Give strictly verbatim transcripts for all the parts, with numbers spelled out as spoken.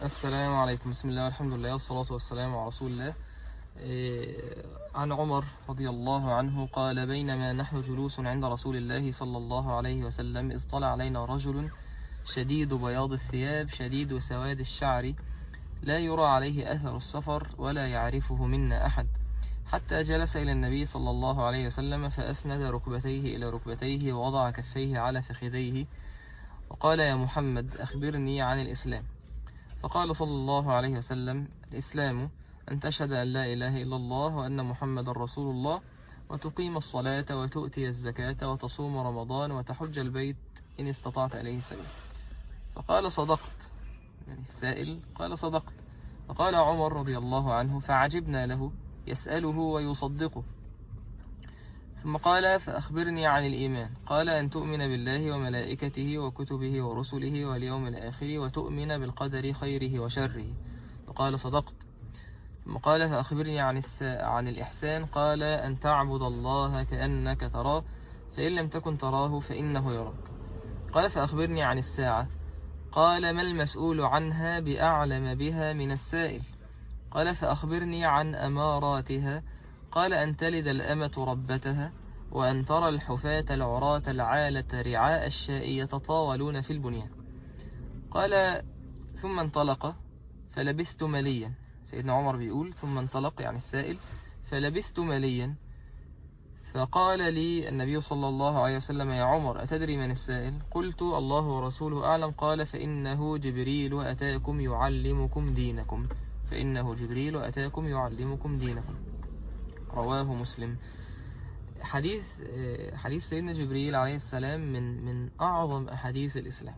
السلام عليكم. بسم الله والحمد لله والصلاة والسلام على رسول الله. إيه، عن عمر رضي الله عنه قال: بينما نحن جلوس عند رسول الله صلى الله عليه وسلم إذ طلع علينا رجل شديد بياض الثياب شديد سواد الشعر لا يرى عليه أثر السفر ولا يعرفه منا أحد، حتى جلس إلى النبي صلى الله عليه وسلم فأسند ركبتيه إلى ركبتيه ووضع كفيه على فخذيه وقال: يا محمد، أخبرني عن الإسلام. فقال صلى الله عليه وسلم: الإسلام أن تشهد أن لا إله إلا الله وأن محمد رسول الله، وتقيم الصلاة وتؤتي الزكاة وتصوم رمضان وتحج البيت إن استطعت إليه سبيلا. فقال: صدقت. يعني السائل قال: صدقت. فقال عمر رضي الله عنه: فعجبنا له يسأله ويصدقه. ثم قال: فأخبرني عن الإيمان. قال: أن تؤمن بالله وملائكته وكتبه ورسله واليوم الآخر وتؤمن بالقدر خيره وشره. فقال: صدقت. ثم قال: فأخبرني عن, عن الإحسان. قال: أن تعبد الله كأنك تراه، فإن لم تكن تراه فإنه يراك. قال: فأخبرني عن الساعة. قال: ما المسؤول عنها بأعلم بها من السائل. قال: فأخبرني عن أماراتها. قال: أن تلد الأمة ربتها، وأن ترى الحفاة العراة العالة رعاء الشاء يتطاولون في البنيان. قال: ثم انطلق فلبثت مليا. سيدنا عمر بيقول: ثم انطلق يعني السائل، فلبثت مليا. فقال لي النبي صلى الله عليه وسلم: يا عمر، أتدري من السائل؟ قلت: الله ورسوله أعلم. قال: فإنه جبريل أتاكم يعلمكم دينكم فإنه جبريل أتاكم يعلمكم دينكم. رواه مسلم. حديث حديث سيدنا جبريل عليه السلام من من أعظم أحاديث الإسلام،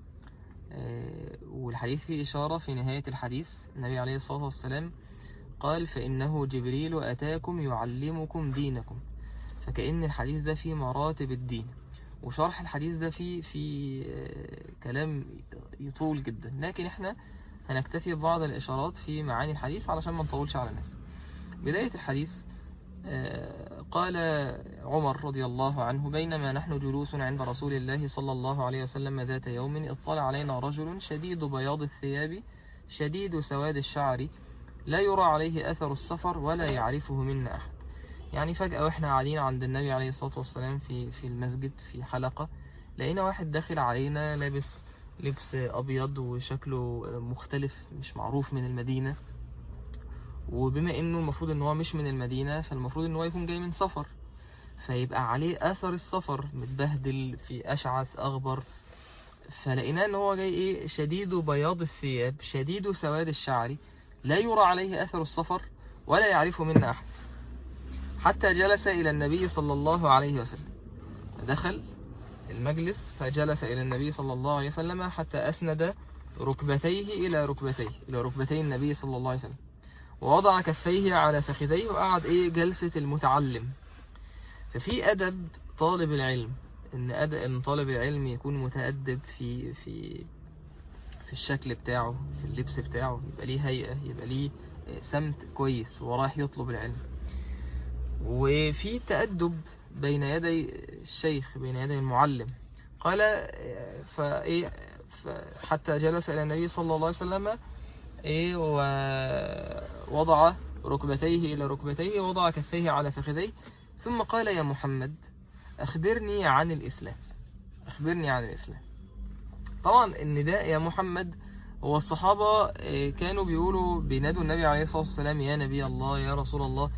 والحديث فيه إشارة في نهاية الحديث. النبي عليه الصلاة والسلام قال: فإنه جبريل أتاكم يعلمكم دينكم. فكأن الحديث ده فيه مراتب الدين، وشرح الحديث ده فيه في كلام يطول جدا، لكن احنا هنكتفي ببعض الإشارات في معاني الحديث علشان ما نطولش على الناس. بداية الحديث قال عمر رضي الله عنه: بينما نحن جلوس عند رسول الله صلى الله عليه وسلم ذات يوم اطلع علينا رجل شديد بياض الثياب شديد سواد الشعر لا يرى عليه أثر السفر ولا يعرفه منا أحد. يعني فجأة واحنا قاعدين عند النبي عليه الصلاة والسلام في في المسجد في حلقة، لقينا واحد داخل علينا لابس لبس أبيض وشكله مختلف مش معروف من المدينة، وبما انه المفروض ان هو مش من المدينة فالمفروض ان هو يكون جاي من سفر، فيبقى عليه اثر السفر، متبهدل في اشعث اغبر. فلقيناه ان هو جاي ايه شديد بياض الثياب شديد سواد الشعر لا يرى عليه اثر السفر ولا يعرفه منا احد، حتى جلس الى النبي صلى الله عليه وسلم. دخل المجلس فجلس الى النبي صلى الله عليه وسلم حتى اسند ركبتيه الى ركبتيه الى ركبتي النبي صلى الله عليه وسلم، ووضع كفيه على فخذيه وقعد ايه جلسة المتعلم. ففي أدب طالب العلم ان أدب ان طالب العلم يكون متأدب في في في الشكل بتاعه، في اللبس بتاعه، يبقى ليه هيئة، يبقى ليه سمت كويس وراح يطلب العلم. وفي تأدب بين يدي الشيخ، بين يدي المعلم. قال فايه حتى جلس إلى النبي صلى الله عليه وسلم ايه ووضع ركبتيه إلى ركبتيه ووضع كفيه على فخذيه، ثم قال: يا محمد، أخبرني عن الإسلام. أخبرني عن الإسلام. طبعا النداء يا محمد، هو الصحابة كانوا بيقولوا بينادوا النبي عليه الصلاة والسلام: يا نبي الله، يا رسول الله.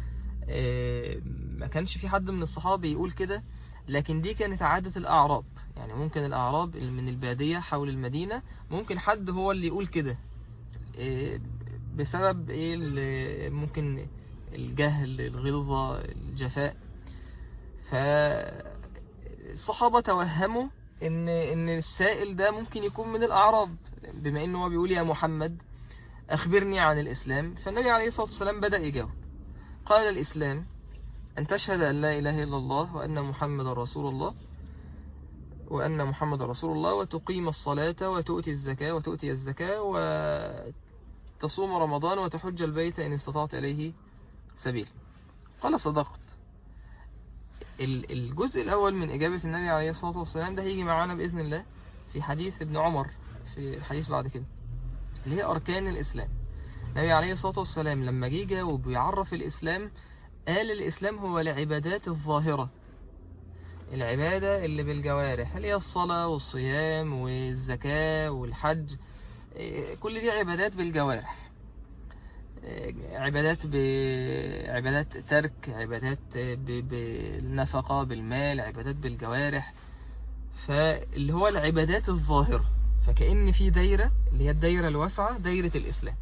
ما كانش في حد من الصحابة بيقول كده، لكن دي كانت عادة الأعراب. يعني ممكن الأعراب من البادية حول المدينة ممكن حد هو اللي يقول كده بسبب ايه، ممكن الجهل، الغلظة، الجفاء. فالصحابة توهموا ان ان السائل ده ممكن يكون من الاعراب، بما انه هو بيقول: يا محمد، اخبرني عن الاسلام. فالنبي عليه الصلاة والسلام بدأ يجاوب. قال: الاسلام ان تشهد ان لا اله الا الله وان محمد رسول الله وان محمد رسول الله وتقيم الصلاة وتؤتي الزكاة وتؤتي الزكاة و تصوم رمضان وتحج البيت إن استطعت إليه سبيل. قال: صدقت. الجزء الأول من إجابة النبي عليه الصلاة والسلام ده هيجي معانا بإذن الله في حديث ابن عمر، في الحديث بعد كده. اللي هي أركان الإسلام. النبي عليه الصلاة والسلام لما جه جاوب ويعرف الإسلام قال الإسلام هو العبادات الظاهرة، العبادة اللي بالجوارح، اللي هي الصلاة والصيام والزكاة والحج، كل دي عبادات بالجوارح، عبادات بعبادات ترك، عبادات بالنفقة بالمال، عبادات بالجوارح، فاللي هو العبادات الظاهرة. فكأن في دايرة اللي هي الدايرة الواسعة دايرة الإسلام.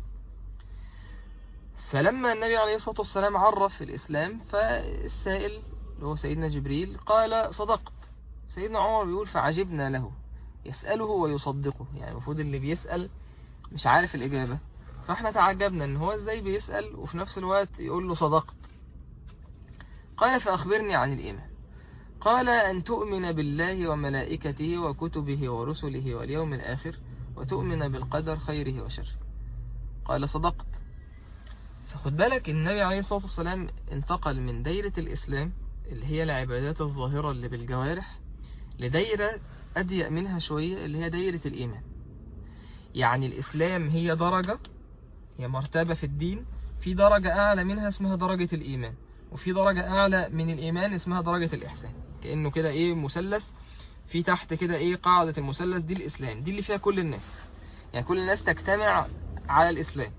فلما النبي عليه الصلاة والسلام عرف الإسلام فالسائل اللي هو سيدنا جبريل قال صدقت. سيدنا عمر بيقول فعجبنا له، يسأله ويصدقه، يعني المفروض اللي بيسأل مش عارف الإجابة، فاحنا تعجبنا ان هو ازاي بيسأل وفي نفس الوقت يقول له صدقت. قال فأخبرني عن الإيمان. قال أن تؤمن بالله وملائكته وكتبه ورسله واليوم الآخر وتؤمن بالقدر خيره وشره. قال صدقت. فخد بالك النبي عليه الصلاة والسلام انتقل من دايرة الإسلام اللي هي العبادات الظاهرة اللي بالجوارح لدايرة أضيق منها شوية اللي هي دايرة الإيمان. يعني الإسلام هي درجة، هي مرتبة في الدين، في درجة أعلى منها اسمها درجة الإيمان، وفي درجة أعلى من الإيمان اسمها درجة الإحسان. كأنه كده إيه مثلث، في تحت كده إيه قاعدة المثلث دي الإسلام، دي اللي فيها كل الناس، يعني كل الناس تجتمع على الإسلام.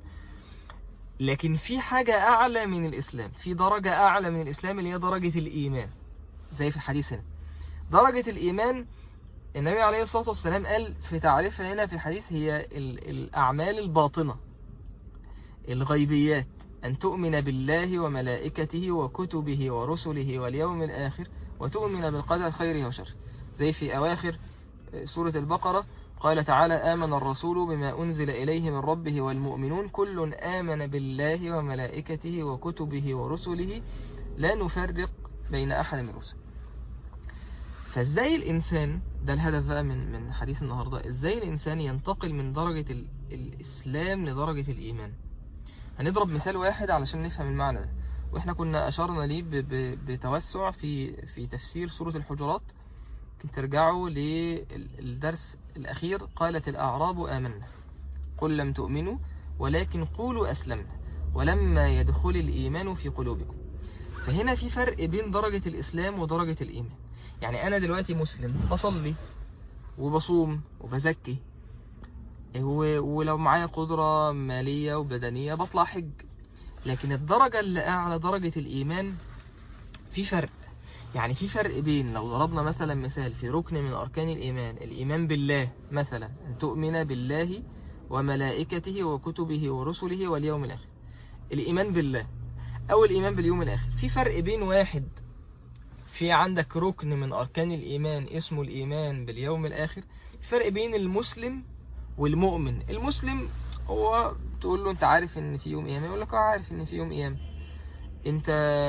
لكن في حاجة أعلى من الإسلام، في درجة أعلى من الإسلام اللي هي درجة الإيمان. زي في الحديث هنا درجة الإيمان، النبي عليه الصلاة والسلام قال في تعريفها هنا في الحديث هي الأعمال الباطنة الغيبيات، أن تؤمن بالله وملائكته وكتبه ورسله واليوم الآخر وتؤمن بالقدر خيره وشره. زي في أواخر سورة البقرة قال تعالى آمن الرسول بما أنزل إليه من ربه والمؤمنون كل آمن بالله وملائكته وكتبه ورسله لا نفرق بين أحد من رسله. فازاي الإنسان، ده الهدف بقى من من حديث النهاردة، ازاي الإنسان ينتقل من درجة ال... الإسلام لدرجة الإيمان. هنضرب مثال واحد علشان نفهم المعنى ده، واحنا كنا أشرنا ليه ب... ب... بتوسع في في تفسير سورة الحجرات. ترجعوا للدرس الأخير قالت الأعراب آمنا قل لم تؤمنوا ولكن قولوا أسلمنا ولما يدخل الإيمان في قلوبكم. فهنا في فرق بين درجة الإسلام ودرجة الإيمان. يعني أنا دلوقتي مسلم بصلي وبصوم وبزكي ولو معايا قدرة مالية وبدنية بطلع حج، لكن الدرجة اللي أعلى درجة الإيمان في فرق. يعني في فرق بين لو ضربنا مثلا مثال في ركن من أركان الإيمان، الإيمان بالله مثلا أن تؤمن بالله وملائكته وكتبه ورسله واليوم الآخر، الإيمان بالله أو الإيمان باليوم الآخر. في فرق بين واحد في عندك ركن من أركان الإيمان اسمه الإيمان باليوم الآخر، فرق بين المسلم والمؤمن. المسلم هو تقول له أنت عارف إن في يوم قيامة، يقول لك اه عارف إن في يوم قيامة. أنت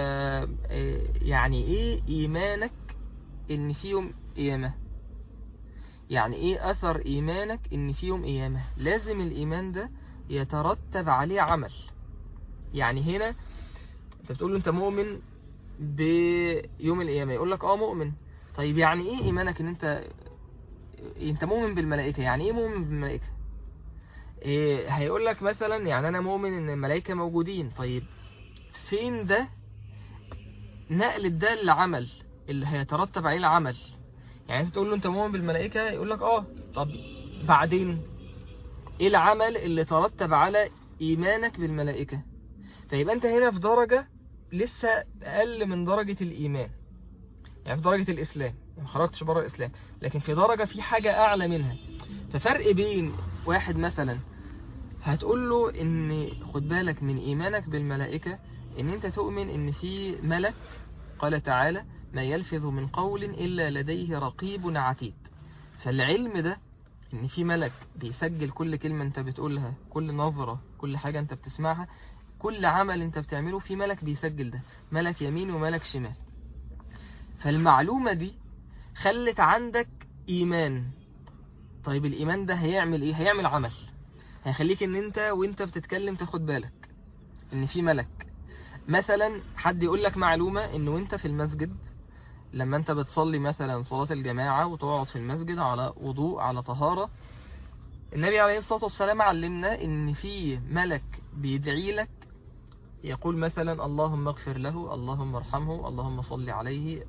يعني إيه إيمانك إن في يوم قيامة؟ يعني إيه أثر إيمانك إن في يوم قيامة؟ لازم الإيمان ده يترتب عليه عمل. يعني هنا أنت بتقول له أنت مؤمن بيوم القيامة، يقول لك اه مؤمن. طيب يعني ايه ايمانك ان انت انت مؤمن بالملائكة؟ يعني ايه مؤمن بالملائكة؟ إيه هيقول لك مثلا يعني انا مؤمن ان الملائكة موجودين. طيب فين ده نقل ده للعمل اللي هيترتب عليه العمل؟ يعني انت تقول له انت مؤمن بالملائكة، يقول لك اه. طب بعدين ايه العمل اللي ترتب على ايمانك بالملائكة؟ فيبقى انت هنا في درجة لسه اقل من درجة الايمان، يعني في درجة الإسلام، ما خرجتش بره الإسلام، لكن في درجة في حاجة أعلى منها. ففرق بين واحد مثلا هتقول له إن خد بالك من إيمانك بالملائكة إن أنت تؤمن إن في ملك، قال تعالى ما يلفظ من قول إلا لديه رقيب عتيد. فالعلم ده إن في ملك بيسجل كل كلمة أنت بتقولها، كل نظرة، كل حاجة أنت بتسمعها، كل عمل أنت بتعمله في ملك بيسجل ده، ملك يمين وملك شمال. فالمعلومة دي خلت عندك إيمان. طيب الإيمان ده هيعمل إيه؟ هيعمل عمل، هيخليك إن أنت وإنت بتتكلم تاخد بالك إن في ملك. مثلا حد يقول لك معلومة إن وإنت في المسجد لما أنت بتصلي مثلا صلاة الجماعة وتقعد في المسجد على وضوء على طهارة، النبي عليه الصلاة والسلام علمنا ان في ملك بيدعي لك يقول مثلا اللهم اغفر له، اللهم ارحمه، اللهم صل عليه،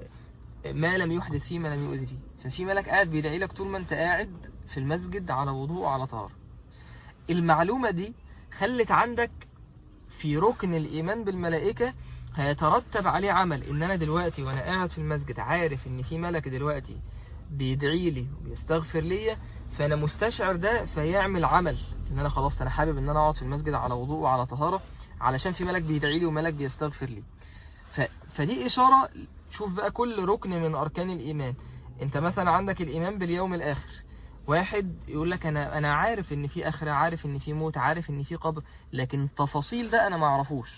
ما لم يحدث فيه ما لم يؤذي فيه. ففي ملك قاعد بيدعي لك طول ما انت قاعد في المسجد على وضوء وعلى طهارة. المعلومة دي خلت عندك في ركن الإيمان بالملائكة هيترتب عليه عمل، ان انا دلوقتي وانا قاعد في المسجد عارف ان في ملك دلوقتي بيدعي لي وبيستغفر لي، فانا مستشعر ده فيعمل عمل ان انا خلاص انا حابب ان انا اقعد في المسجد على وضوء وعلى طهارة علشان في ملك بيدعي لي وملك بيستغفر لي. ف... فدي إشارة. شوف بقى كل ركن من أركان الإيمان. انت مثلا عندك الإيمان باليوم الآخر، واحد يقول لك أنا أنا عارف إن في آخرة، عارف إن في موت، عارف إن في قبر، لكن التفاصيل ده أنا ما أعرفوش.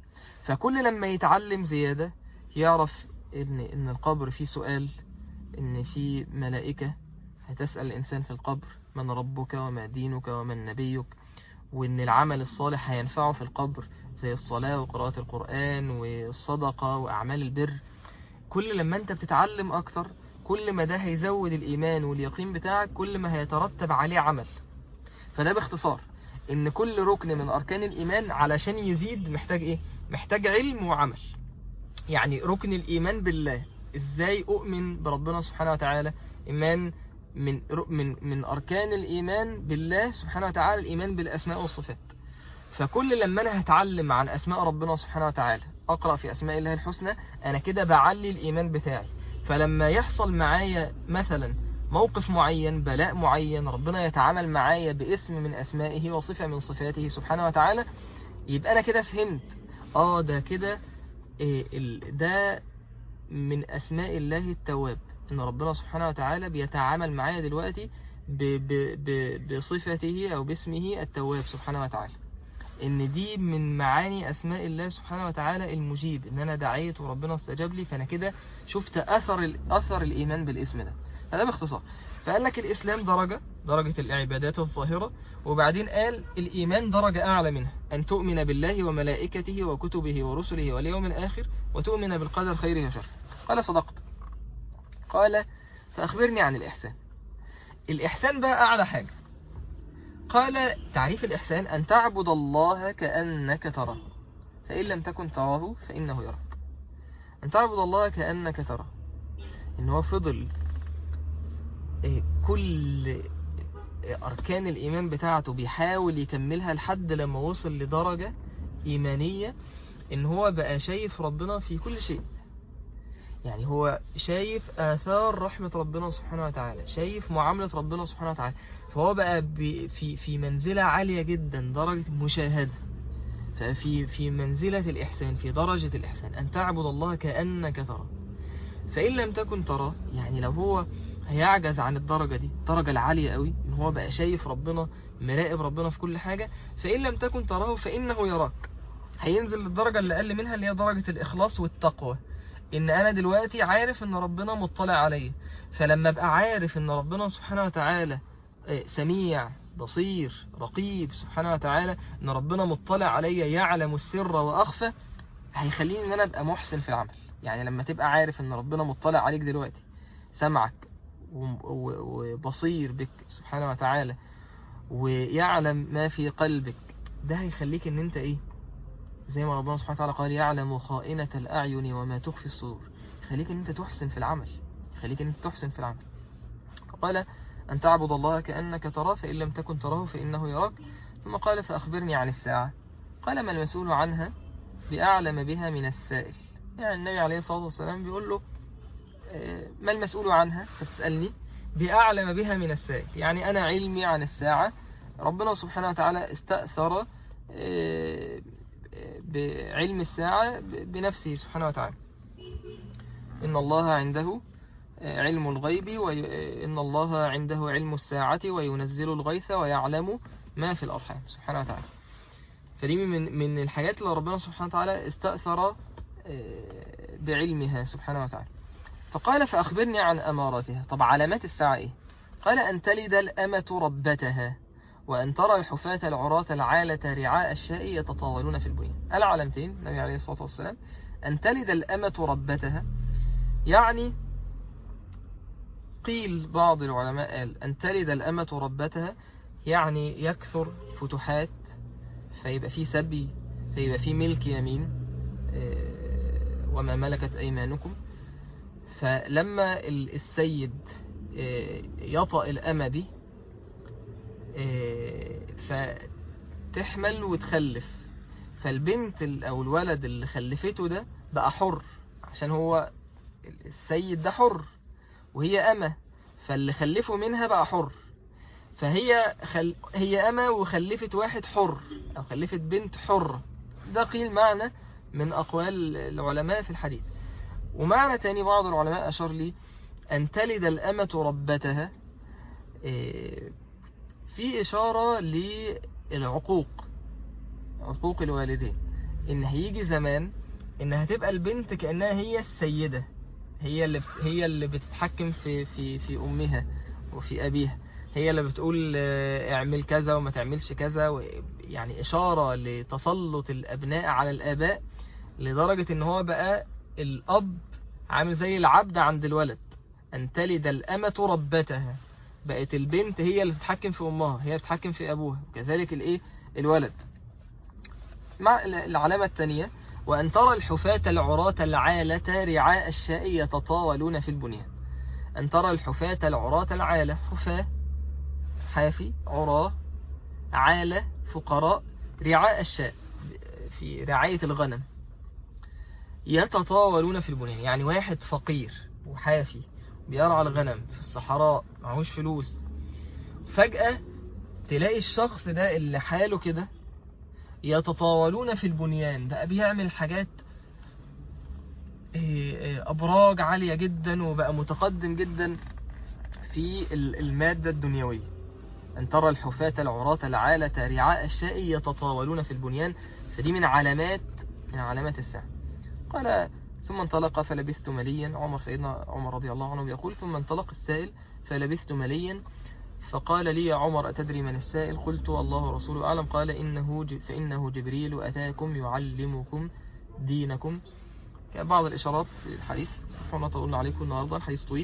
فكل لما يتعلم زيادة يعرف إن إن القبر فيه سؤال، إن في ملائكة هتسأل الإنسان في القبر من ربك وما دينك ومن نبيك، وإن العمل الصالح هينفعه في القبر زي الصلاة وقراءة القرآن والصدقة وأعمال البر. كل لما أنت بتتعلم أكتر كل ما ده هيزود الإيمان واليقين بتاعك، كل ما هيترتب عليه عمل. فده باختصار إن كل ركن من أركان الإيمان علشان يزيد محتاج إيه؟ محتاج علم وعمل. يعني ركن الإيمان بالله، إزاي أؤمن بربنا سبحانه وتعالى؟ إيمان من من من أركان الإيمان بالله سبحانه وتعالى الإيمان بالأسماء والصفات. فكل لما أنا هتعلم عن أسماء ربنا سبحانه وتعالى، أقرأ في أسماء الله الحسنى، أنا كده بعلي الإيمان بتاعي. فلما يحصل معايا مثلا موقف معين، بلاء معين، ربنا يتعامل معايا باسم من أسمائه وصفة من صفاته سبحانه وتعالى، يبقى أنا كده فهمت آه ده كده إيه ده من أسماء الله التواب، إن ربنا سبحانه وتعالى بيتعامل معايا دلوقتي ب ب ب بصفته أو باسمه التواب سبحانه وتعالى. إن دي من معاني أسماء الله سبحانه وتعالى المجيب، إن أنا دعيت وربنا استجاب لي، فأنا كده شفت أثر أثر الإيمان بالاسم ده. هذا باختصار. فقال لك الإسلام درجة درجة العبادات الظاهرة، وبعدين قال الإيمان درجة أعلى منها، أن تؤمن بالله وملائكته وكتبه ورسله واليوم الآخر وتؤمن بالقدر خيره وشره. قال صدقت. قال فأخبرني عن الإحسان. الإحسان بقى أعلى حاجة. قال تعريف الإحسان أن تعبد الله كأنك تراه فإن لم تكن تراه فإنه يراك. أن تعبد الله كأنك تراه، إن هو فضل كل أركان الإيمان بتاعته بيحاول يكملها لحد لما وصل لدرجة إيمانية إن هو بقى شايف ربنا في كل شيء. يعني هو شايف آثار رحمة ربنا سبحانه وتعالى، شايف معاملة ربنا سبحانه وتعالى، فهو بقى في في منزلة عالية جدا، درجة مشاهدة. ففي في منزلة الإحسان، في درجة الإحسان، أن تعبد الله كأنك ترى فإن لم تكن ترى. يعني لو هو هيعجز عن الدرجة دي، الدرجة العالية قوي، إن هو بقى شايف ربنا، مراقب ربنا في كل حاجة، فإن لم تكن تراه فإنه يراك. هينزل للدرجة اللي أقل منها، اللي هي درجة الإخلاص والتقوى، إن أنا دلوقتي عارف إن ربنا مطلع علي. فلما أبقى عارف إن ربنا سبحانه وتعالى سميع بصير رقيب سبحانه وتعالى، إن ربنا مطلع علي يعلم السر وأخفى، هيخليني إن أنا أبقى محسن في العمل. يعني لما تبقى عارف إن ربنا مطلع عليك دلوقتي، سمعك وبصير بك سبحانه وتعالى، ويعلم ما في قلبك، ده هيخليك إن أنت إيه، زي ما ربنا سبحانه وتعالى قال يعلم خائنة الأعين وما تخفي الصدور، خليك ان انت تحسن في العمل، خليك ان انت تحسن في العمل. قال أن تعبد الله كأنك تراه فإن لم تكن تراه فإنه يراك. ثم قال فأخبرني عن الساعة. قال ما المسؤول عنها بأعلم بها من السائل. يعني النبي عليه الصلاة والسلام بيقول له ما المسؤول عنها فتسألني بأعلم بها من السائل. يعني أنا علمي عن الساعة ربنا سبحانه وتعالى استأثر بعلم الساعة بنفسه سبحانه وتعالى. إن الله عنده علم الغيب وإن الله عنده علم الساعة وينزل الغيث ويعلم ما في الأرحام سبحانه وتعالى. فدي من من الحاجات اللي ربنا سبحانه وتعالى استأثر بعلمها سبحانه وتعالى. فقال فأخبرني عن أماراتها. طب علامات الساعة إيه؟ قال أن تلد الأمة ربتها وأن ترى الحفاة العراة العالة رعاء الشاء يتطاولون في البنيان. العلامتين النبي عليه الصلاة والسلام، أن تلد الأمة ربتها، يعني وقيل بعض العلماء قال أن تلد الأمة ربتها، يعني يكثر فتوحات، فيبقى فيه سبي، فيبقى فيه ملك يمين وما ملكت أيمانكم. فلما السيد يطأ الأمة دي فتحمل وتخلف، فالبنت أو الولد اللي خلفته ده بقى حر، عشان هو السيد ده حر وهي أمة، فاللي خلفه منها بقى حر. فهي خل... هي أمة وخلفت واحد حر، أو خلفت بنت حرة. ده قيل معنى من أقوال العلماء في الحديث. ومعنى تاني بعض العلماء أشار لي أن تلد الأمة ربتها، في إشارة للعقوق، عقوق الوالدين، إن هيجي زمان إن هتبقى البنت كأنها هي السيدة، هي اللي هي اللي بتتحكم في في في أمها وفي أبيها، هي اللي بتقول اعمل كذا وما تعملش كذا. يعني إشارة لتسلط الأبناء على الآباء، لدرجة إن هو بقى الأب عامل زي العبد عند الولد. أن تلد الأمة ربتها، بقت البنت هي اللي تتحكم في أمها، هي تتحكم في أبوها، وكذلك الإيه الولد. مع العلامة الثانية، وأن ترى الحفاة العراة العالة رعاء الشاء يتطاولون في البنيان. أن ترى الحفاة العراة العالة، حفاة حافي، عراة عالة فقراء، رعاء الشاء في رعاية الغنم، يتطاولون في البنيان، يعني واحد فقير وحافي بيرعى الغنم في الصحراء، معهوش فلوس، فجأة تلاقي الشخص ده اللي حاله كده يتطاولون في البنيان، بقى بيعمل حاجات أبراج عالية جدا، وبقى متقدم جدا في المادة الدنيوية. أن ترى الحفاة العراة العالة رعاء الشاء يتطاولون في البنيان، فدي من علامات من علامات الساعة. قال ثم انطلق فلبثت مليا، عمر سيدنا عمر رضي الله عنه يقول ثم انطلق السائل فلبثت مليا، فقال لي يا عمر أتدري من السائل؟ قلت الله ورسوله أعلم. قال إنه فإنه جبريل أتاكم يعلمكم دينكم. بعض الإشارات في الحديث، سبحان الله طولنا عليكم النهاردة، الحديث طويل.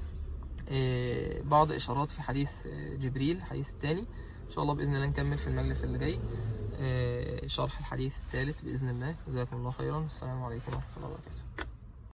بعض إشارات في حديث جبريل، الحديث الثاني إن شاء الله بإذن الله نكمل في المجلس اللي جاي شرح الحديث الثالث بإذن الله. جزاكم الله خيرا، السلام عليكم ورحمة الله وبركاته.